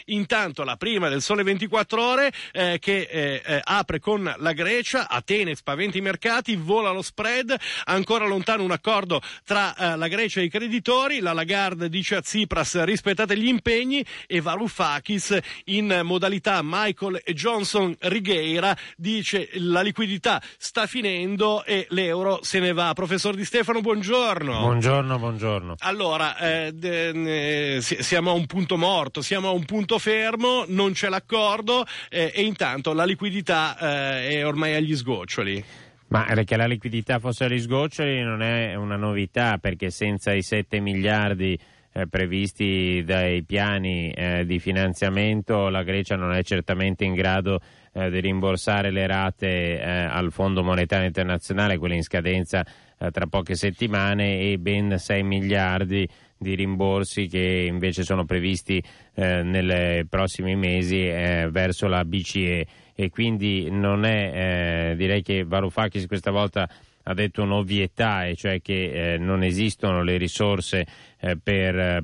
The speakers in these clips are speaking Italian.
Intanto la prima del Sole 24 Ore che apre con la Grecia. Atene spaventa i mercati, vola lo spread, ancora lontano un accordo tra la Grecia e i creditori. La Lagarde dice a Tsipras rispettate gli impegni, e Varoufakis in modalità Michael e Johnson Righeira dice la liquidità sta finendo e l'euro se ne va. Professor Di Stefano, buongiorno. Buongiorno. Allora, siamo a un punto morto, siamo a un punto fermo, non c'è l'accordo e intanto la liquidità è ormai agli sgoccioli. Ma che la liquidità fosse agli sgoccioli non è una novità, perché senza i 7 miliardi previsti dai piani di finanziamento la Grecia non è certamente in grado di rimborsare le rate al Fondo Monetario Internazionale, quelle in scadenza tra poche settimane, e ben 6 miliardi di rimborsi che invece sono previsti nei prossimi mesi verso la BCE. E quindi non è, direi che Varoufakis questa volta ha detto un'ovvietà, e cioè che non esistono le risorse per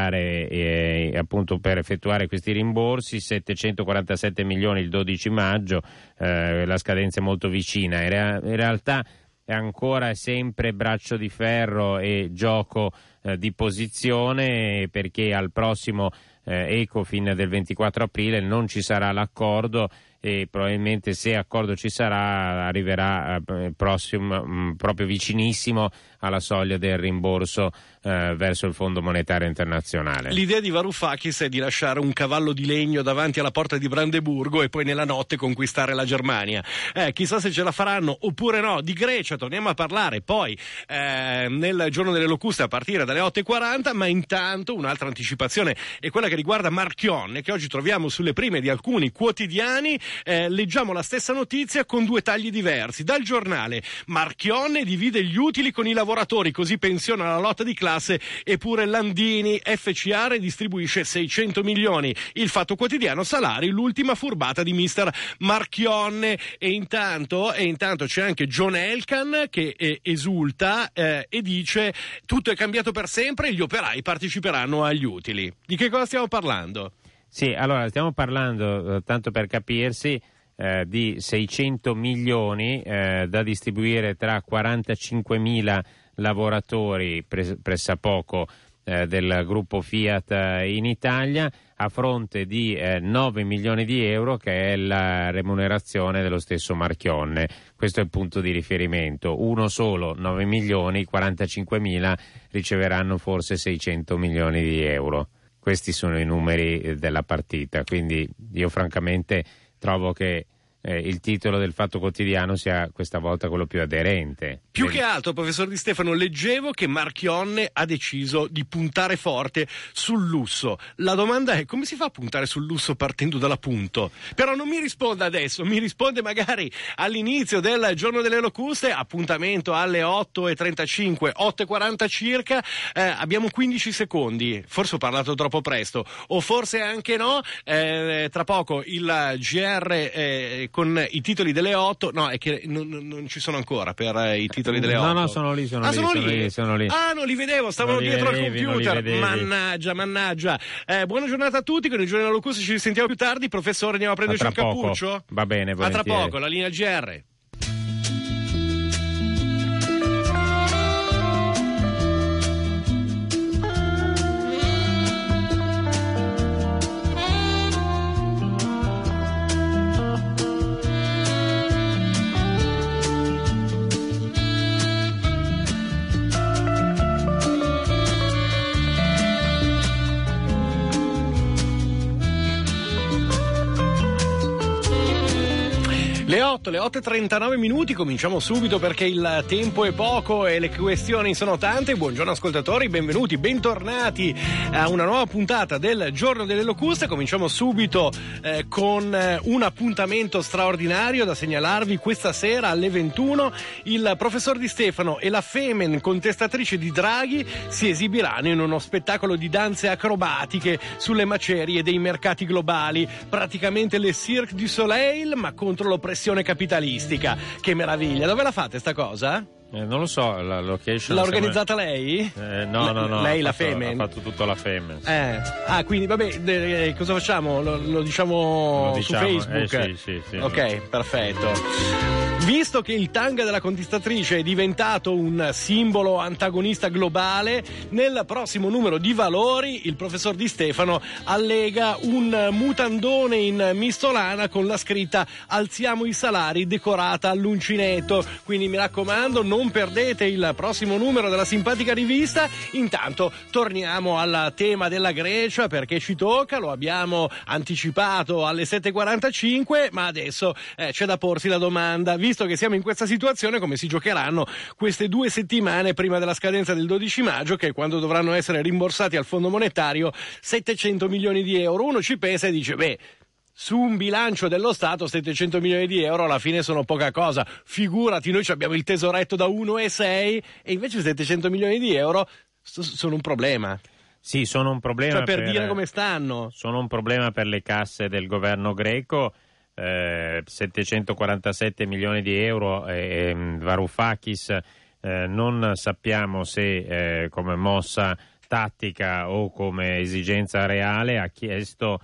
pagare appunto per effettuare questi rimborsi. 747 milioni il 12 maggio, la scadenza è molto vicina. In realtà è ancora sempre braccio di ferro e gioco di posizione, perché al prossimo Ecofin del 24 aprile non ci sarà l'accordo, e probabilmente, se accordo ci sarà, arriverà proprio vicinissimo alla soglia del rimborso verso il Fondo Monetario Internazionale. L'idea di Varoufakis è di lasciare un cavallo di legno davanti alla porta di Brandeburgo e poi nella notte conquistare la Germania. Chissà se ce la faranno oppure no. Di Grecia torniamo a parlare poi nel giorno delle locuste a partire dalle 8:40, ma intanto un'altra anticipazione è quella che riguarda Marchionne, che oggi troviamo sulle prime di alcuni quotidiani. Leggiamo la stessa notizia con due tagli diversi. Dal Giornale: Marchionne divide gli utili con i lavoratori, così pensiona la lotta di classe. Eppure Landini, FCA redistribuisce 600 milioni. Il Fatto Quotidiano: salari, l'ultima furbata di mister Marchionne. E intanto c'è anche John Elkann che esulta e dice tutto è cambiato per sempre e gli operai parteciperanno agli utili. Di che cosa stiamo parlando? Sì, allora stiamo parlando, tanto per capirsi, di 600 milioni da distribuire tra 45.000 lavoratori pressappoco del gruppo Fiat in Italia, a fronte di 9 milioni di euro, che è la remunerazione dello stesso Marchionne. Questo è il punto di riferimento. Uno solo, 9 milioni, 45.000 riceveranno forse 600 milioni di euro. Questi sono i numeri della partita, quindi io francamente trovo che il titolo del Fatto Quotidiano sia questa volta quello più aderente. Più che altro, professor Di Stefano, leggevo che Marchionne ha deciso di puntare forte sul lusso. La domanda è: come si fa a puntare sul lusso partendo dall'appunto? Però non mi risponda adesso, mi risponde magari all'inizio del giorno delle locuste. Appuntamento alle 8:35, 8:40 circa. Abbiamo 15 secondi, forse ho parlato troppo presto, o forse anche no. Tra poco il GR con i titoli delle 8. No, è che non ci sono ancora per i titoli delle 8. No, sono lì. Sono lì. Ah, non li vedevo, stavano dietro al computer. Mannaggia. Buona giornata a tutti, con il giorno della locusta ci risentiamo più tardi. Professore, andiamo a prenderci un cappuccio? Va bene, volentieri. A tra poco, la linea GR. Le 8:39 minuti, cominciamo subito perché il tempo è poco e le questioni sono tante. Buongiorno ascoltatori, benvenuti, bentornati a una nuova puntata del Giorno delle Locuste. Cominciamo subito con un appuntamento straordinario da segnalarvi questa sera alle 21. Il professor Di Stefano e la Femen, contestatrice di Draghi, si esibiranno in uno spettacolo di danze acrobatiche sulle macerie dei mercati globali, praticamente le Cirque du Soleil ma contro l'oppressione capitalistica. Che meraviglia! Dove la fate sta cosa? Non lo so, la location... L'ha organizzata lei? No. Lei la Femen? Ha fatto tutto la Femen. Quindi vabbè, cosa facciamo? Lo diciamo su Facebook? Sì. Ok, perfetto. Visto che il tanga della contestatrice è diventato un simbolo antagonista globale, nel prossimo numero di Valori il professor Di Stefano allega un mutandone in mistolana con la scritta "Alziamo i salari" decorata all'uncinetto. Quindi mi raccomando, non perdete il prossimo numero della simpatica rivista. Intanto torniamo al tema della Grecia, perché ci tocca, lo abbiamo anticipato alle 7:45, ma adesso c'è da porsi la domanda, visto che siamo in questa situazione, come si giocheranno queste 2 settimane prima della scadenza del 12 maggio, che è quando dovranno essere rimborsati al Fondo Monetario 700 milioni di euro. Uno ci pensa e dice, su un bilancio dello Stato 700 milioni di euro alla fine sono poca cosa, figurati, noi abbiamo il tesoretto da 1,6 e invece 700 milioni di euro sono un problema. Sì, sono un problema, cioè per dire come stanno. Sono un problema per le casse del governo greco. 747 milioni di euro. Varoufakis, non sappiamo se come mossa tattica o come esigenza reale, ha chiesto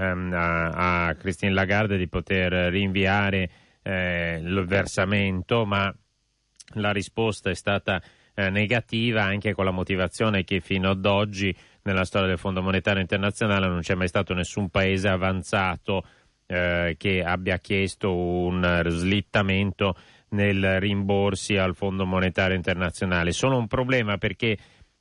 a Christine Lagarde di poter rinviare il versamento, ma la risposta è stata negativa, anche con la motivazione che fino ad oggi nella storia del Fondo Monetario Internazionale non c'è mai stato nessun paese avanzato che abbia chiesto un slittamento nel rimborsi al Fondo Monetario Internazionale. Sono un problema perché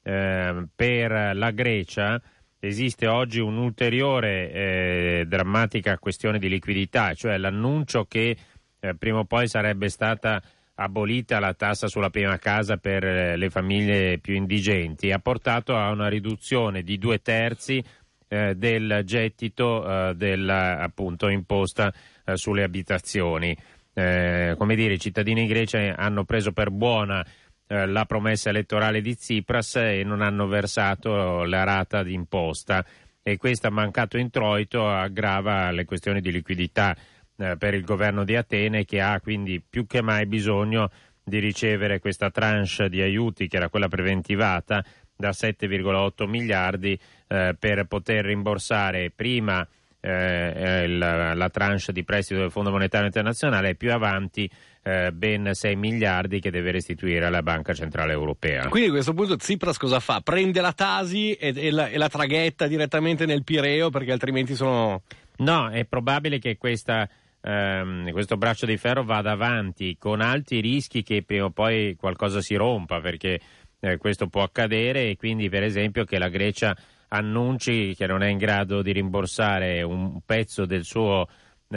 per la Grecia esiste oggi un'ulteriore drammatica questione di liquidità, cioè l'annuncio che prima o poi sarebbe stata abolita la tassa sulla prima casa per le famiglie più indigenti, ha portato a una riduzione di 2/3 del gettito della appunto imposta sulle abitazioni. Come dire, i cittadini greci hanno preso per buona la promessa elettorale di Tsipras e non hanno versato la rata di imposta, e questo mancato introito aggrava le questioni di liquidità per il governo di Atene, che ha quindi più che mai bisogno di ricevere questa tranche di aiuti, che era quella preventivata, da 7,8 miliardi per poter rimborsare prima la tranche di prestito del Fondo Monetario Internazionale e più avanti ben 6 miliardi che deve restituire alla Banca Centrale Europea. Quindi a questo punto Tsipras cosa fa? Prende la Tasi e la traghetta direttamente nel Pireo, perché altrimenti sono... No, è probabile che questo braccio di ferro vada avanti con alti rischi che prima o poi qualcosa si rompa, perché questo può accadere, e quindi per esempio che la Grecia annunci che non è in grado di rimborsare un pezzo del suo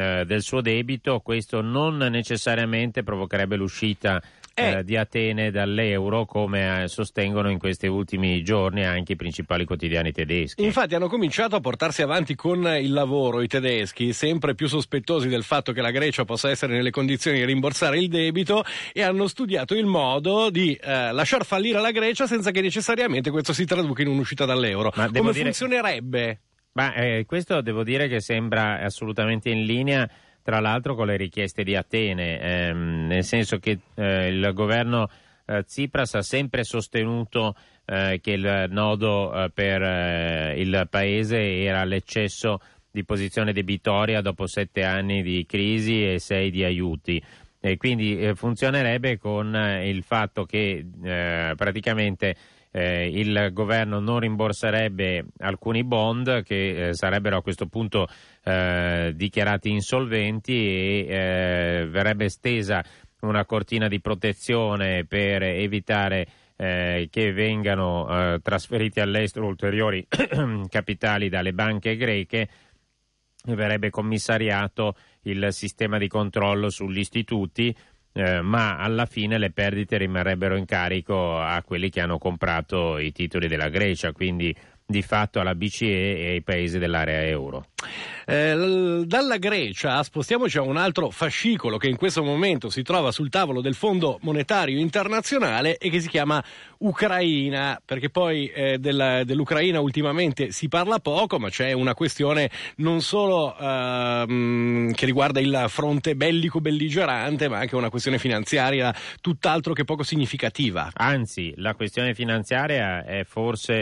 debito. Questo non necessariamente provocherebbe l'uscita di Atene dall'euro, come sostengono in questi ultimi giorni anche i principali quotidiani tedeschi. Infatti hanno cominciato a portarsi avanti con il lavoro i tedeschi, sempre più sospettosi del fatto che la Grecia possa essere nelle condizioni di rimborsare il debito, e hanno studiato il modo di lasciar fallire la Grecia senza che necessariamente questo si traduca in un'uscita dall'euro. Ma come funzionerebbe? Questo devo dire che sembra assolutamente in linea, tra l'altro, con le richieste di Atene, nel senso che il governo Tsipras ha sempre sostenuto che il nodo per il paese era l'eccesso di posizione debitoria dopo 7 anni di crisi e 6 di aiuti, e quindi funzionerebbe con il fatto che praticamente il governo non rimborserebbe alcuni bond che sarebbero a questo punto dichiarati insolventi, e verrebbe estesa una cortina di protezione per evitare che vengano trasferiti all'estero ulteriori capitali dalle banche greche. Verrebbe commissariato il sistema di controllo sugli istituti, ma alla fine le perdite rimarrebbero in carico a quelli che hanno comprato i titoli della Grecia, quindi di fatto alla BCE e ai paesi dell'area euro. Dalla Grecia spostiamoci a un altro fascicolo che in questo momento si trova sul tavolo del Fondo Monetario Internazionale e che si chiama Ucraina, perché poi dell'Ucraina ultimamente si parla poco, ma c'è una questione non solo che riguarda il fronte bellico-belligerante, ma anche una questione finanziaria tutt'altro che poco significativa. Anzi, la questione finanziaria è forse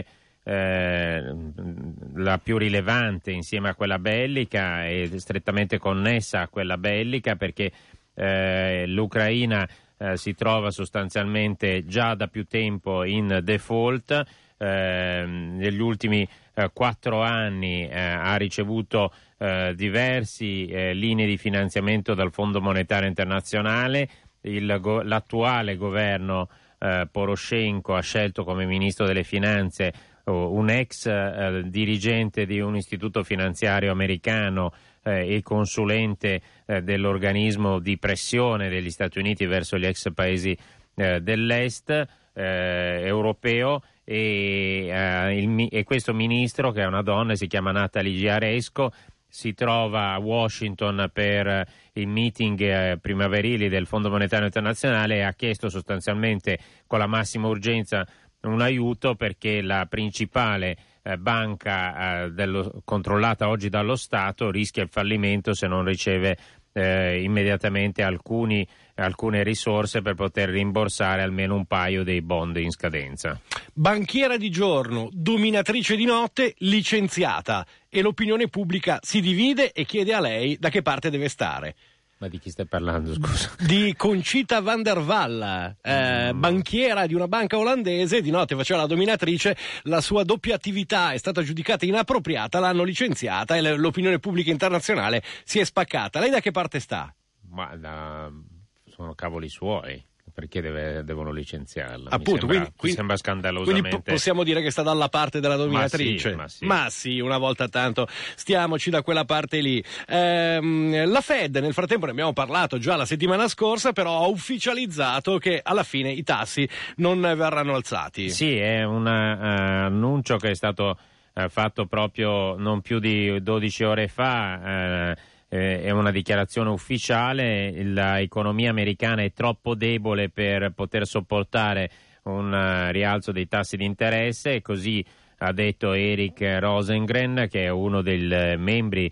la più rilevante insieme a quella bellica e strettamente connessa a quella bellica, perché l'Ucraina si trova sostanzialmente già da più tempo in default. Negli ultimi 4 anni ha ricevuto diversi linee di finanziamento dal Fondo Monetario Internazionale. L'attuale governo Poroshenko ha scelto come ministro delle finanze un ex dirigente di un istituto finanziario americano e consulente dell'organismo di pressione degli Stati Uniti verso gli ex paesi dell'est europeo, e questo ministro, che è una donna, si chiama Natalie Giaresco, si trova a Washington per i meeting primaverili del Fondo Monetario Internazionale e ha chiesto sostanzialmente con la massima urgenza un aiuto perché la principale banca controllata oggi dallo Stato rischia il fallimento se non riceve immediatamente alcune risorse per poter rimborsare almeno un paio dei bond in scadenza. Banchiera di giorno, dominatrice di notte, licenziata, e l'opinione pubblica si divide e chiede a lei da che parte deve stare. Ma di chi stai parlando, scusa? Di Conchita van der Wall, banchiera di una banca olandese, di notte faceva la dominatrice, la sua doppia attività è stata giudicata inappropriata, l'hanno licenziata e l'opinione pubblica internazionale si è spaccata. Lei da che parte sta? Sono cavoli suoi. Perché devono licenziarla? Appunto, mi sembra scandalosamente. Quindi possiamo dire che sta dalla parte della dominatrice. Ma sì, una volta tanto stiamoci da quella parte lì. La Fed, nel frattempo ne abbiamo parlato già la settimana scorsa, però ha ufficializzato che alla fine i tassi non verranno alzati. Sì, è un annuncio che è stato fatto proprio non più di 12 ore fa. È una dichiarazione ufficiale. L'economia americana è troppo debole per poter sopportare un rialzo dei tassi di interesse, e così ha detto Eric Rosengren, che è uno dei membri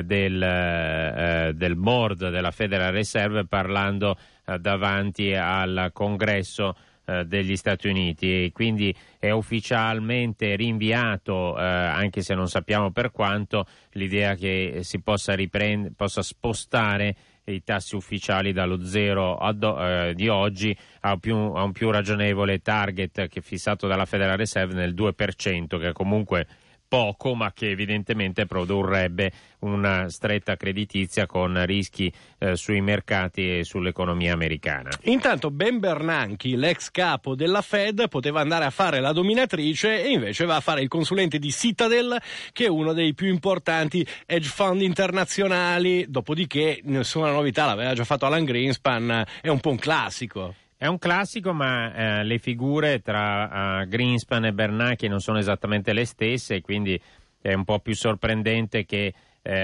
del board della Federal Reserve, parlando davanti al Congresso degli Stati Uniti, e quindi è ufficialmente rinviato, anche se non sappiamo per quanto, l'idea che si possa spostare i tassi ufficiali dallo zero di oggi a un più ragionevole target che è fissato dalla Federal Reserve nel 2%, che è comunque poco, ma che evidentemente produrrebbe una stretta creditizia con rischi sui mercati e sull'economia americana. Intanto Ben Bernanke, l'ex capo della Fed, poteva andare a fare la dominatrice e invece va a fare il consulente di Citadel, che è uno dei più importanti hedge fund internazionali. Dopodiché nessuna novità, l'aveva già fatto Alan Greenspan, è un po' un classico. È un classico, ma le figure tra Greenspan e Bernanke non sono esattamente le stesse, quindi è un po' più sorprendente che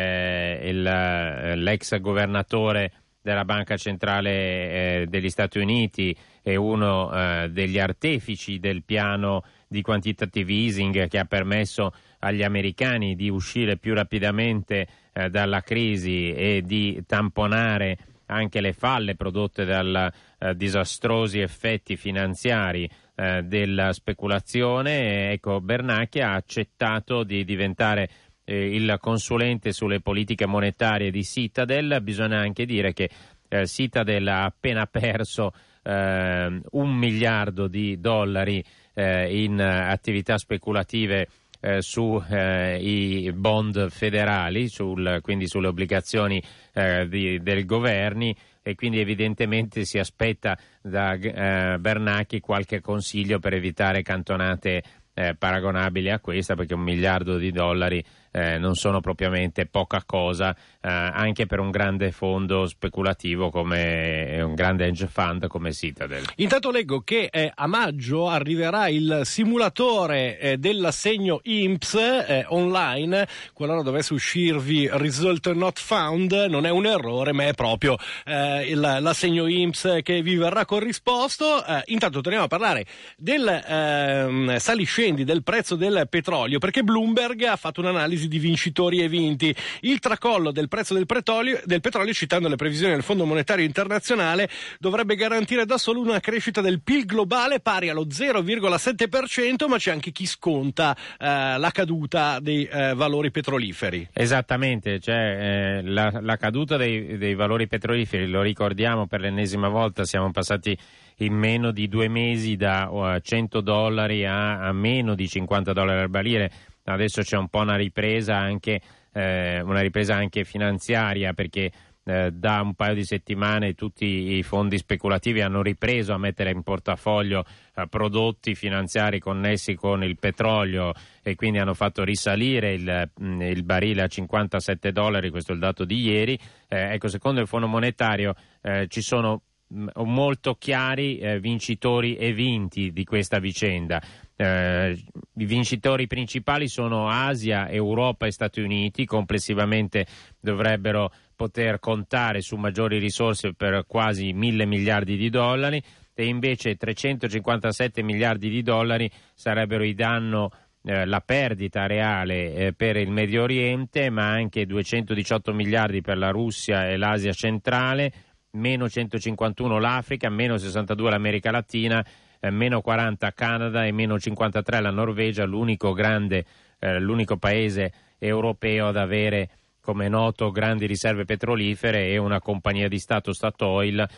l'ex governatore della Banca Centrale degli Stati Uniti e uno degli artefici del piano di quantitative easing che ha permesso agli americani di uscire più rapidamente dalla crisi e di tamponare anche le falle prodotte dai disastrosi effetti finanziari della speculazione. Ecco, Bernanke ha accettato di diventare il consulente sulle politiche monetarie di Citadel. Bisogna anche dire che Citadel ha appena perso $1 miliardo in attività speculative sui bond federali, quindi sulle obbligazioni del governi, e quindi evidentemente si aspetta da Bernanke qualche consiglio per evitare cantonate paragonabili a questa, perché $1 miliardo non sono propriamente poca cosa, anche per un grande fondo speculativo come un grande hedge fund come Citadel. Intanto leggo che a maggio arriverà il simulatore dell'assegno INPS online. Qualora dovesse uscirvi result not found, non è un errore, ma è proprio l'assegno INPS che vi verrà corrisposto. Intanto torniamo a parlare del saliscendi del prezzo del petrolio, perché Bloomberg ha fatto un'analisi di vincitori e vinti. Il tracollo del prezzo del petrolio, citando le previsioni del Fondo Monetario Internazionale, dovrebbe garantire da solo una crescita del PIL globale pari allo 0,7%, ma c'è anche chi sconta la caduta dei valori petroliferi. Esattamente, cioè la caduta dei valori petroliferi, lo ricordiamo per l'ennesima volta, siamo passati in meno di 2 mesi da $100 a meno di $50 al barile. Adesso c'è un po' una ripresa anche finanziaria, perché da un paio di settimane tutti i fondi speculativi hanno ripreso a mettere in portafoglio prodotti finanziari connessi con il petrolio, e quindi hanno fatto risalire il barile a $57, questo è il dato di ieri. Ecco, secondo il Fondo Monetario ci sono molto chiari vincitori e vinti di questa vicenda. I vincitori principali sono Asia, Europa e Stati Uniti. Complessivamente dovrebbero poter contare su maggiori risorse per quasi 1.000 miliardi di dollari, e invece 357 miliardi di dollari sarebbero i danno, la perdita reale per il Medio Oriente, ma anche 218 miliardi per la Russia e l'Asia centrale, meno 151 l'Africa, meno 62 l'America Latina, meno 40 Canada e meno 53 la Norvegia, l'unico paese europeo ad avere, come è noto, grandi riserve petrolifere e una compagnia di Stato, Statoil,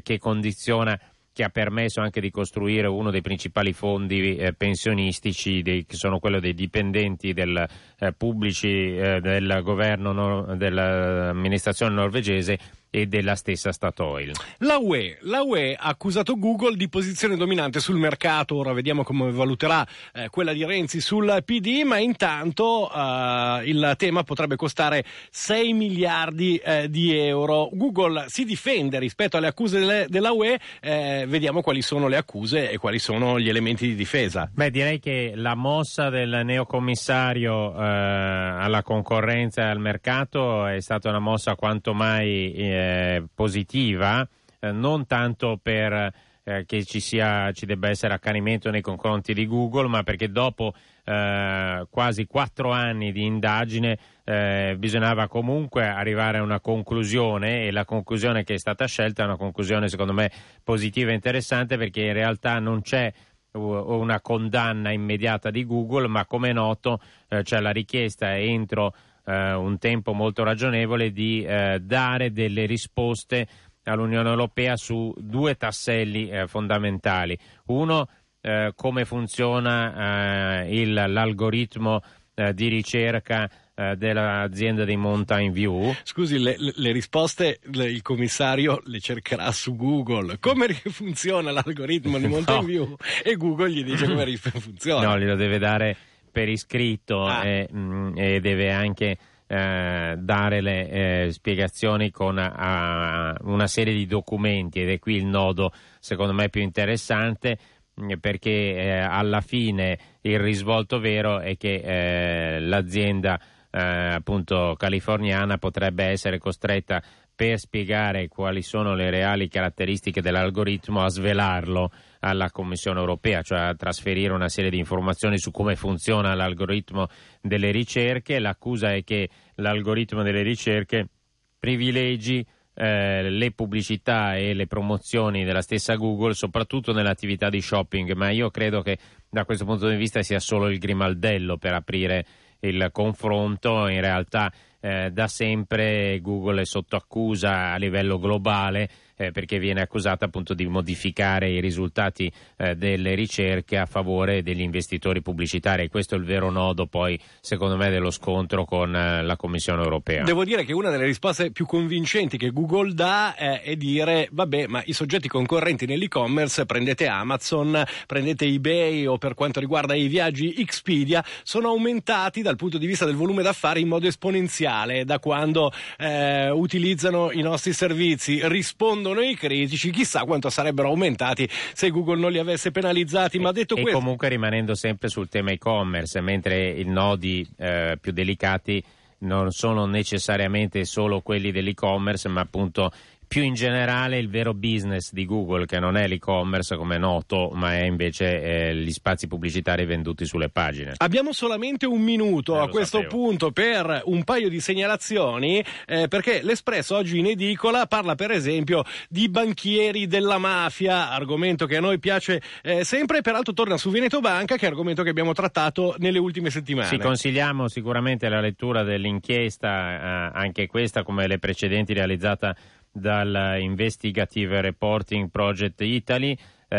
che ha permesso anche di costruire uno dei principali fondi pensionistici, che sono quello dei dipendenti pubblici del governo dell'amministrazione norvegese e della stessa Statoil. La UE ha accusato Google di posizione dominante sul mercato. Ora vediamo come valuterà quella di Renzi sul PD, ma intanto il tema potrebbe costare 6 miliardi di euro. Google si difende rispetto alle accuse della UE. Vediamo quali sono le accuse e quali sono gli elementi di difesa. Direi che la mossa del neocommissario alla concorrenza e al mercato è stata una mossa quanto mai positiva, non tanto per che ci debba essere accanimento nei confronti di Google, ma perché dopo quasi 4 anni di indagine bisognava comunque arrivare a una conclusione, e la conclusione che è stata scelta è una conclusione secondo me positiva e interessante, perché in realtà non c'è una condanna immediata di Google, ma come è noto c'è la richiesta entro un tempo molto ragionevole di dare delle risposte all'Unione Europea su 2 tasselli fondamentali. Uno, come funziona l'algoritmo di ricerca dell'azienda di Mountain View. Scusi, le risposte il commissario le cercherà su Google. Come funziona l'algoritmo di Mountain View? E Google gli dice come funziona. No, glielo deve dare per iscritto e deve anche dare le spiegazioni con una serie di documenti, ed è qui il nodo secondo me più interessante, perché alla fine il risvolto vero è che l'azienda appunto californiana potrebbe essere costretta, per spiegare quali sono le reali caratteristiche dell'algoritmo, a svelarlo alla Commissione Europea, cioè a trasferire una serie di informazioni su come funziona l'algoritmo delle ricerche. L'accusa è che l'algoritmo delle ricerche privilegi le pubblicità e le promozioni della stessa Google, soprattutto nell'attività di shopping, ma io credo che da questo punto di vista sia solo il grimaldello per aprire il confronto. In realtà da sempre Google è sotto accusa a livello globale perché viene accusata appunto di modificare i risultati delle ricerche a favore degli investitori pubblicitari, e questo è il vero nodo poi secondo me dello scontro con la Commissione europea. Devo dire che una delle risposte più convincenti che Google dà è dire vabbè, ma i soggetti concorrenti nell'e-commerce, prendete Amazon, prendete eBay o per quanto riguarda i viaggi Expedia, sono aumentati dal punto di vista del volume d'affari in modo esponenziale da quando utilizzano i nostri servizi. Rispondono i critici, chissà quanto sarebbero aumentati se Google non li avesse penalizzati. Ma detto questo, comunque rimanendo sempre sul tema e-commerce, mentre i nodi più delicati non sono necessariamente solo quelli dell'e-commerce, ma appunto più in generale il vero business di Google, che non è l'e-commerce come è noto, ma è invece gli spazi pubblicitari venduti sulle pagine. Abbiamo solamente un minuto a questo punto per un paio di segnalazioni, perché l'Espresso oggi in edicola parla per esempio di banchieri della mafia, argomento che a noi piace sempre, e peraltro torna su Veneto Banca, che è argomento che abbiamo trattato nelle ultime settimane. Sì, consigliamo sicuramente la lettura dell'inchiesta, anche questa come le precedenti realizzata dal Investigative Reporting Project Italy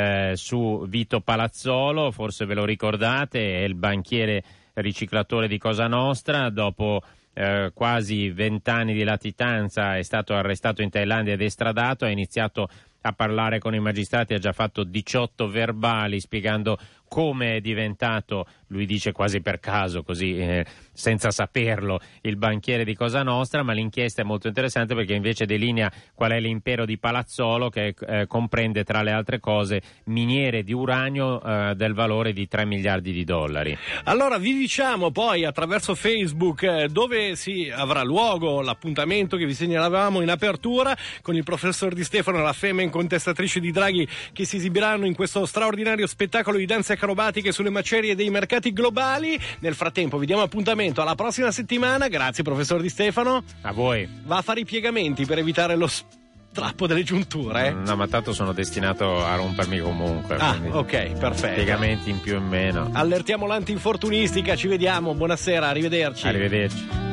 su Vito Palazzolo. Forse ve lo ricordate, è il banchiere riciclatore di Cosa Nostra. Dopo quasi 20 anni di latitanza è stato arrestato in Thailandia ed estradato. Ha iniziato a parlare con i magistrati, ha già fatto 18 verbali spiegando come è diventato, lui dice quasi per caso, così senza saperlo, il banchiere di Cosa Nostra. Ma l'inchiesta è molto interessante perché invece delinea qual è l'impero di Palazzolo, che comprende tra le altre cose miniere di uranio del valore di 3 miliardi di dollari. Allora vi diciamo poi attraverso Facebook dove si avrà luogo l'appuntamento che vi segnalavamo in apertura con il professor Di Stefano e la Femme incontestatrice di Draghi, che si esibiranno in questo straordinario spettacolo di danze acrobatiche sulle macerie dei mercati globali. Nel frattempo vi diamo appuntamento alla prossima settimana. Grazie professor Di Stefano. A voi. Va a fare i piegamenti per evitare lo strappo delle giunture? No, ma tanto sono destinato a rompermi comunque. Ok, perfetto. Piegamenti in più o in meno. Allertiamo l'antinfortunistica, ci vediamo, buonasera, arrivederci. Arrivederci.